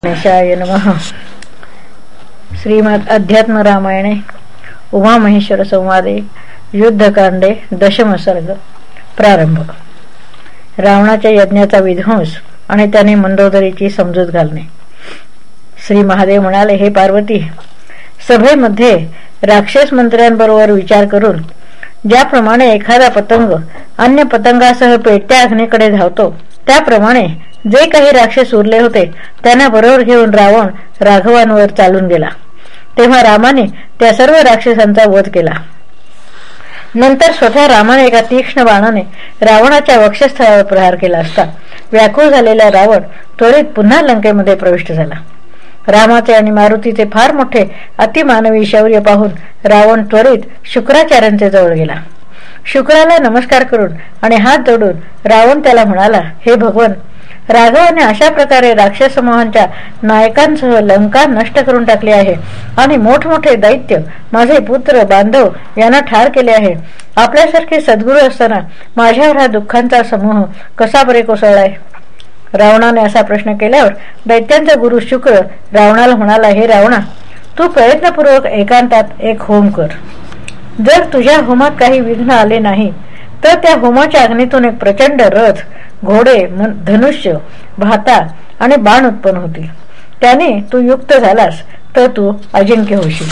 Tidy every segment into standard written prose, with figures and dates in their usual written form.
गणेशाय नमः. श्रीमद् अध्यात्म रामायणे उमामहेश्वर संवादे युद्धकांडे दशम सर्ग. प्रारंभ. रावणाच्या यज्ञाचा विध्वंस आणि त्याने मंदोदरीची समजूत घालणे. श्री महादेव म्हणाले, हे पार्वती, सभेमध्ये राक्षस मंत्र्यांबरोबर विचार करून ज्याप्रमाणे एखादा पतंग अन्य पतंगासह पेटत्या अग्नीकडे धावतो, त्याप्रमाणे जे काही राक्षस उरले होते त्यांना बरोबर घेऊन रावण राघवांवर चालून गेला. तेव्हा रामाने त्या सर्व राक्षसांचा वध केला. नंतर स्वतः रामाने एका तीक्ष्ण बाणाने रावणाच्या वक्षस्थळावर प्रहार केला असता व्याकुळ झालेला रावण त्वरित पुन्हा लंकेमध्ये प्रविष्ट झाला. रामाचे आणि मारुतीचे फार मोठे अतिमानवी शौर्य पाहून रावण त्वरित शुक्राचार्यांचे जवळ गेला. शुक्राला नमस्कार करून आणि हात जोडून रावण त्याला म्हणाला, हे भगवान, राघवाने अशा प्रकारे राक्षस समूहांच्या नायकांसह लंका नष्ट करून टाकली आहे आणि मोठमोठे दैत्य माझे पुत्र बांधव यांना ठार केले आहे. आपल्यासारखे सद्गुरू असताना माझ्यावर हा दुःखांचा समूह कसा बरे कोसळलाय? रावणाने असा प्रश्न केल्यावर दैत्यांचा गुरु शुक्र रावणाला म्हणाला, हे रावणा, तू प्रयत्नपूर्वक एकांतात एक होम कर. जर तुझ्या होमात काही विघ्न आले नाही तर त्या होमाच्या अग्नीतून एक प्रचंड रथ, घोडे, धनुष्य, भाता आणि बाण उत्पन्न होतील. त्याने तू युक्त झालास तर तू अजिंक्य होशील.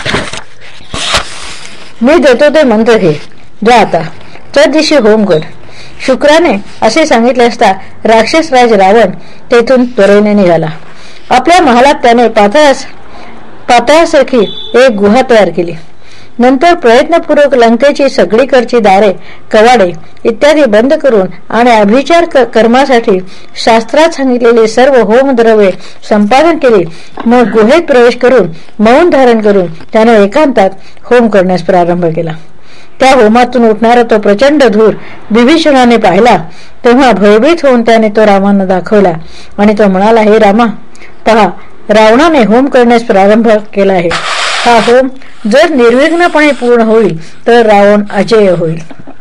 मी देतो ते मंत्र घे. जा आता त्या दिवशी होम कर. शुक्राने असे सांगितले असता राक्षसराज रावण तेथून त्वरेने निघाला. आपल्या महालात त्याने पाताळासारखी एक गुहा तयार केली. नंतर प्रयत्नपूर्वक लंकेची सगळीकडची दारे, कवाडे इत्यादी बंद करून आणि अभिचार कर्मासाठी शास्त्रात सांगितलेले सर्व होमद्रव्ये संपादन केली. मग गुहेत प्रवेश करून मौन धारण करून त्याने एकांतात होम करण्यास प्रारंभ केला. त्या होमातून उठणारा तो प्रचंड धूर विभीषणाने पाहिला. तेव्हा भयभीत होऊन त्याने तो रामांना दाखवला आणि तो म्हणाला, हे रामा, पहा, रावणाने होम करण्यास प्रारंभ केला आहे. हा होम जर निर्विघ्नपणे पूर्ण होईल तर रावण अजेय होईल.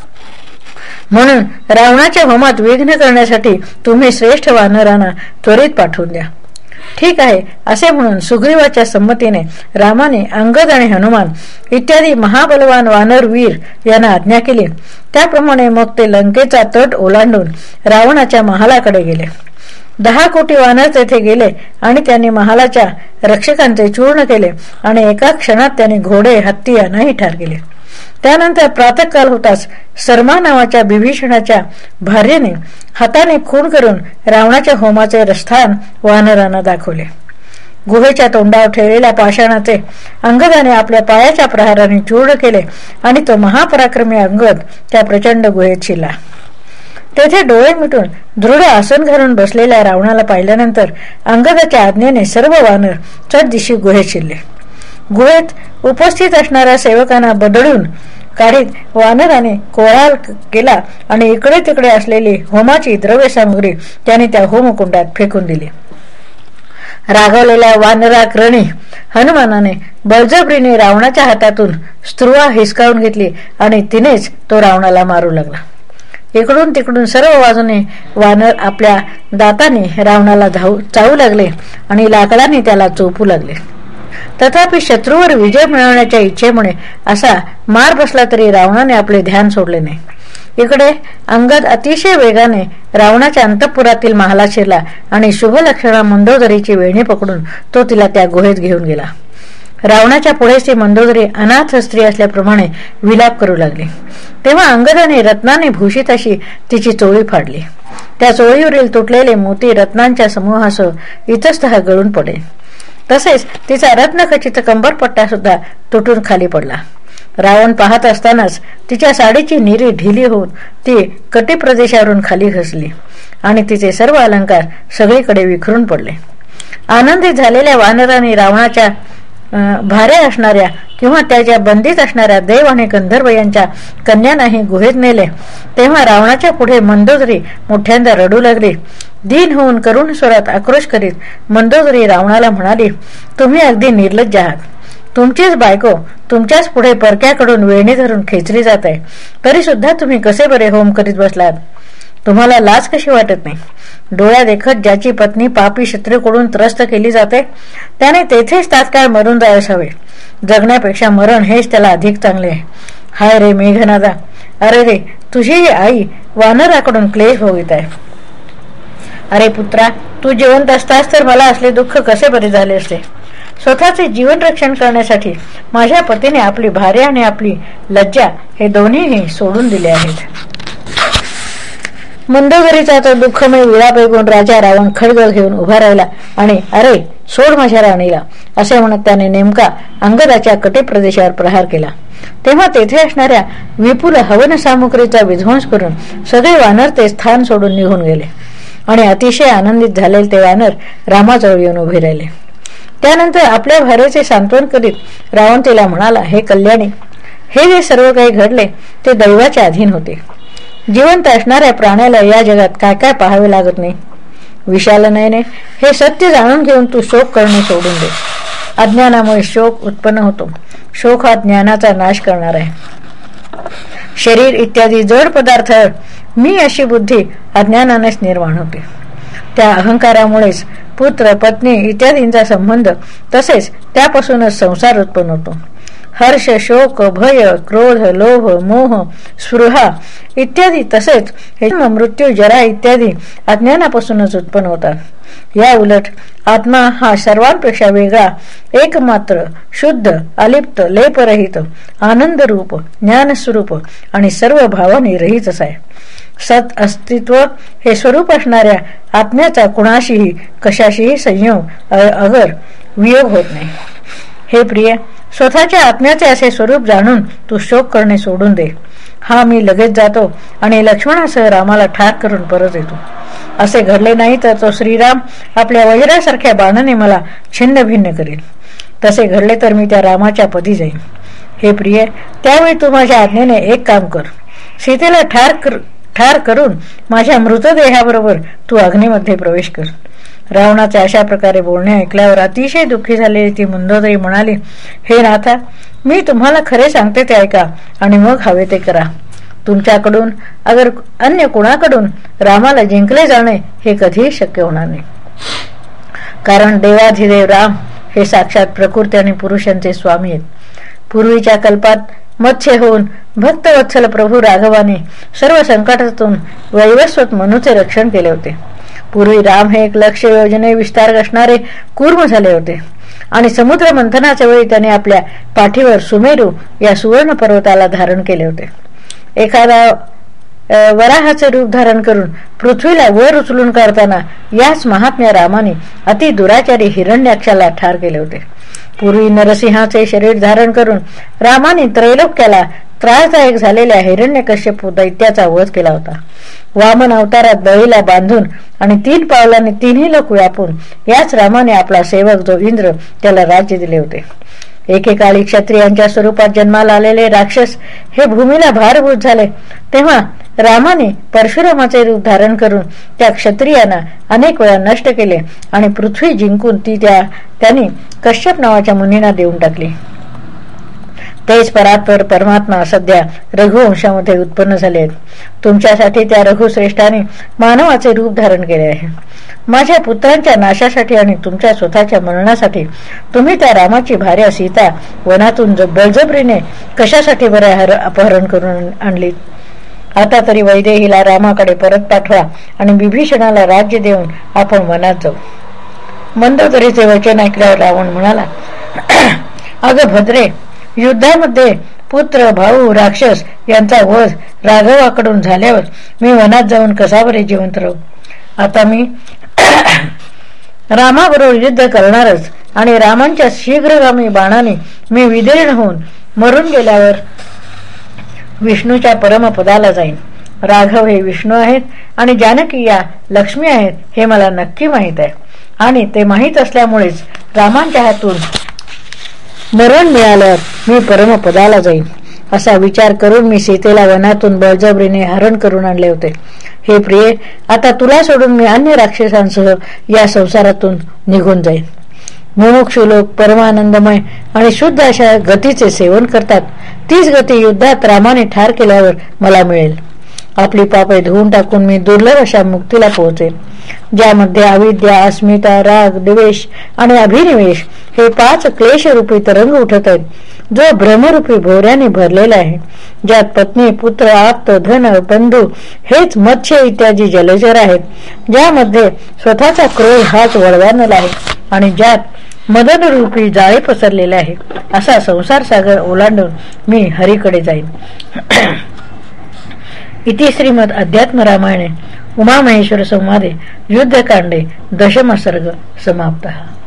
म्हणून रावणाच्या होमात विघ्न करण्यासाठी तुम्ही श्रेष्ठ वानरांना त्वरित पाठवून द्या. ठीक आहे, असे म्हणून सुग्रीवाच्या संमतीने रामाने अंगद आणि हनुमान इत्यादी महाबलवान वानरवीर यांना आज्ञा केली. त्याप्रमाणे मग ते लंकेचा तट ओलांडून रावणाच्या महालाकडे गेले. 10 कोटी वानर तेथे गेले आणि त्यांनी महालाच्या रक्षकांचे चूर्ण केले आणि एका क्षणात त्यांनी घोडे, हत्ती यांनाही ठार केले. त्यानंतर प्रातःकाल होताच सरमा नावाच्या विभीषणाच्या भार्येने हाताने खून करून रावणाच्या होमाचे स्थान वानरांना दाखवले. गुहेच्या तोंडावर ठेवलेल्या पाषाणाचे अंगदाने आपल्या पायाच्या प्रहाराने चूर्ण केले आणि तो महापराक्रमी अंगद त्या प्रचंड गुहेत शिरला. तेथे डोळे मिटून दृढ आसन घालून बसलेल्या रावणाला पाहिल्यानंतर अंगदाच्या आज्ञेने सर्व वानर चटदिशी गुहेत शिरले. गुहेत उपस्थित असणाऱ्या सेवकांना बदलून काढीत वानराने कोळाल केला आणि इकडे तिकडे असलेली होमाची द्रव्य सामग्री त्याने त्या होमकुंडात फेकून दिली. रागावलेल्या वानराक्रणी हनुमानाने बळजबरीने रावणाच्या हातातून स्त्रुवा हिसकावून घेतली आणि तिनेच तो रावणाला मारू लागला. इकडून तिकडून सर्व बाजूने वानर आपल्या दाताने रावणाला चावू लागले आणि लाकडाने त्याला चोपू लागले. तथापि शत्रूवर विजय मिळवण्याच्या इच्छेमुळे असा मार बसला तरी रावणाने आपले ध्यान सोडले नाही. इकडे अंगद अतिशय वेगाने रावणाच्या अंतःपुरातील महालात शिरला आणि शुभलक्षणा मंदोदरीची वेणी पकडून तो तिला त्या गुहेत घेऊन गेला. रावणाच्या पुढेच ती मंदोदरी अनाथ स्त्री असल्याप्रमाणे विलाप करू लागली. तेव्हा अंगदाने रत्नाने भूषित अशी तिची चोळी फाडली. त्या चोळीवरील तुटलेले मोती रत्नांच्या समूहासह इतस्तः गळून पडले. तसेच तिचा रत्नखचित कंबरपट्टा सुद्धा तुटून खाली पडला. रावण पाहत असतानाच तिच्या साडीची निरी ढिली होऊन ती कटी प्रदेशावरून खाली घसली आणि तिचे सर्व अलंकार सगळीकडे विखरून पडले. आनंदित झालेल्या वानरांनी रावणाच्या भारे असणाऱ्या किंवा त्याच्या बंदीत असणाऱ्या देव आणि गंधर्व यांच्या कन्यांनाही गुहेत नेले. तेव्हा रावणाच्या पुढे मंदोदरी मोठ्यांदा रडू लागली. दीन होऊन करुण स्वरात आक्रोश करीत मंदोदरी रावणाला म्हणाली, तुम्ही अगदी निर्लज्ज आहात. तुमचीच बायको तुमच्याच पुढे परक्याकडून वेणी धरून खेचली जात आहे, तरी सुद्धा तुम्ही कसे बरे होम करीत बसलात? तुम्हाला लाज कशी वाटत नाही? डोळ्या देखत ज्याची पत्नी पापी शत्रूकडून त्रस्त केली जाते त्याने तेथेच तात्काळ मरून जायस हवे. जगण्यापेक्षा मरण हेच त्याला अधिक चांगले आहे. हाय रे मेघनादा, अरे रे तुझी आई वानराकडून क्लेश भोगीत आहे. अरे पुत्रा, तू जिवंत असतास तर मला असले दुःख कसे बरे झाले असते. स्वतःचे जीवन रक्षण करण्यासाठी माझ्या पतीने आपली भार्या आणि आपली लज्जा हे दोन्हीही सोडून दिले आहेत. मंदोदरीचा तो दुःखमय विळा ऐकून राजा रावण खड्ग घेऊन उभा राहिला आणि अरे सोड माझ्या राणीला असे म्हणत त्याने नेमका अंगदाच्या कटी प्रदेशावर प्रहार केला. तेव्हा तेथे असणाऱ्या विपुल हवन सामुग्रीचा विध्वंस करून सगळे वानर ते स्थान सोडून निघून गेले आणि अतिशय आनंदित झालेले ते वानर रामाजवळ येऊन उभे राहिले. त्यानंतर आपल्या भार्येचे सांत्वन करीत रावण तिला म्हणाला, हे कल्याणी, हे जे सर्व काही घडले ते दैवाच्या अधीन होते. जिवंत असणाऱ्या प्राण्याला या जगात काय काय पाहावे लागत नाही. विशाल नयने, हे सत्य जाणून घेऊन तू शोक करणे सोडून दे. अज्ञानामुळे शोक उत्पन्न होतो. शोक हा ज्ञानाचा नाश करणार आहे. शरीर इत्यादी जड पदार्थ मी अशी बुद्धी अज्ञानानेच निर्माण होते. त्या अहंकारामुळेच पुत्र पत्नी इत्यादींचा संबंध तसेच त्यापासूनच संसार उत्पन्न होतो. हर्ष, शोक, भय, क्रोध, लोभ, मोह, स्पृहा इत्यादी तसेच हे मृत्यू, जरा इत्यादी अज्ञानापासूनच उत्पन्न होतात. या उलट आत्मा हा सर्वांपेक्षा वेगळा, एकमात्र, शुद्ध, अलिप्त, लेपरहित, आनंदरूप, ज्ञानस्वरूप आणि सर्व भावाने रहितच आहे. सत अस्तित्व हे स्वरूप असणाऱ्या आत्म्याचा कुणाशीही कशाशीही संयोग अगर वियोग होत नाही. हे प्रिय, स्वतःच्या आत्म्याचे असे स्वरूप जाणून तू शोक करणे सोडून दे. हा मी लगेच जातो आणि लक्ष्मणासह रामाला ठार करून परत येतो. असे घडले नाही तर तो श्रीराम आपल्या वज्रासारख्या बाणाने मला छिन्न भिन्न करेल. तसे घडले तर मी त्या रामाच्या पदी जाईन. हे प्रिय, त्यावेळी तू माझ्या आज्ञेने एक काम कर. सीतेला ठार करून माझ्या मृतदेहाबरोबर तू अग्नीमध्ये प्रवेश कर. रावणाचे अशा प्रकारे बोलणे ऐकल्यावर अतिशय दुःखी झालेली ती मंदोदरी म्हणाली, हे नाथा, मी तुम्हाला खरे सांगते ते ऐका आणि मग हवे ते करा. तुमच्याकडून अगर अन्य कुणाकडून रामाला जिंकले जाणे हे कधीही शक्य होणार नाही. कारण देवाधिदेव राम हे साक्षात प्रकृती आणि पुरुषांचे स्वामी आहेत. पूर्वीच्या कल्पात मत्स्य होऊन भक्तवत्सल प्रभू राघवाने सर्व संकटातून वैवस्वत मनुचे रक्षण केले होते. पूर्वी राम हे एक लक्ष योजने विस्तार असणारे कूर्म झाले होते आणि समुद्र मंथनाच्या वेळी त्याने आपल्या पाठीवर सुमेरू या सुवर्ण पर्वताला धारण केले होते. एखादा वराहाचे रूप धारण करून पृथ्वीला वर उचलून काढताना याच महात्म्या रामाने अति दुराचारी हिरण्याक्षाला ठार केले होते. पूर्वी नरसिंहाचे शरीर धारण करून रामाने त्रैलोक्याला त्रासदायक झालेल्या हिरण्यकश्यप दैत्याचा वध केला होता. वामन अवतारात बळीला बांधून आणि 3 पावलांनी 3ही लोक व्यापून याच रामाने आपला सेवक जो इंद्र त्याला राज्य दिले होते. एकेकाळी क्षत्रियांच्या स्वरूपात जन्माला आलेले राक्षस हे भूमीला भारभूत झाले तेव्हा रामाने परशुरामाचे रूप धारण करून त्या क्षत्रियांना अनेक वेळा नष्ट केले आणि पृथ्वी जिंकून ती त्यांनी कश्यप नावाच्या मुनींना देऊन टाकली. तेच परात्पर परमात्मा सध्या रघुवंशामध्ये उत्पन्न झाले आहेत. तुमच्यासाठी त्या रघुश्रेष्ठाने मानवाचे रूप धारण केले आहे. माझ्या पुत्रांच्या नाशासाठी आणि तुमच्या स्वतःच्या मरणासाठी तुम्ही त्या रामाची भार्या सीता वनातून बळजबरीने कशासाठी बरे अपहरण करून आणलीत. आता तरी वैदेहीला रामाकडे परत पाठवा आणि विभीषणाला राज्य देऊन आपण वनात जाऊ. मंदोदरीचे वचन ऐकल्यावर रावण म्हणाला, अगं भद्रे, युद्धामध्ये पुत्र, भाऊ, राक्षस यांचा वध राघवाकडून झाल्यावर मी वनात जाऊन कसा बरे जिवंत राहू. आता मी रामाबरोबर युद्ध करणारच आणि रामांच्या शीघ्रगामी बाणाने मी विदीर्ण होऊन मरून गेल्यावर विष्णूच्या परमपदाला जाईन. राघव हे विष्णू आहेत आणि जानकी या लक्ष्मी आहेत हे मला नक्की माहीत आहे आणि ते माहीत असल्यामुळेच रामांच्या हातून मरण मिळाल्यावर मी परमपदाला जाईन असा विचार करून मी सीतेला वनातून बळजबरीने हरण करून आणले होते. हे प्रिय, आता तुला सोडून मी अन्य राक्षसांसह या संसारातून निघून जाईन. मुमुक्षु लोक परमानंदमय आणि शुद्ध अशा गतीचे सेवन करतात. तीच गती युद्धात रामाने ठार केल्यावर मला मिळेल. आपली पापे धुवून टाकून मी दुर्लभ अशा मुक्तीला पोहोचेन, ज्यामध्ये अविद्या, अस्मिता, राग, द्वेष आणि अभिनिवेश हे 5 क्लेशरूपी तरंग उठत आहेत, जो भ्रमरूपी भोवऱ्याने भरलेला आहे, ज्यात पत्नी, पुत्र, आप्त, धन, बंधू हेच मत्स्य इत्यादी जलचर आहेत, ज्यामध्ये स्वतःचा क्रोध हाच वळवानला आहे आणि ज्यात मदनरूपी जाळे पसरलेले आहे, असा संसार सागर ओलांडून मी हरीकडे जाईन. इति श्रीमद अध्यात्म रामायणे उमामहेश्वर संवादे युद्धकांडे दशम सर्ग समाप्तः.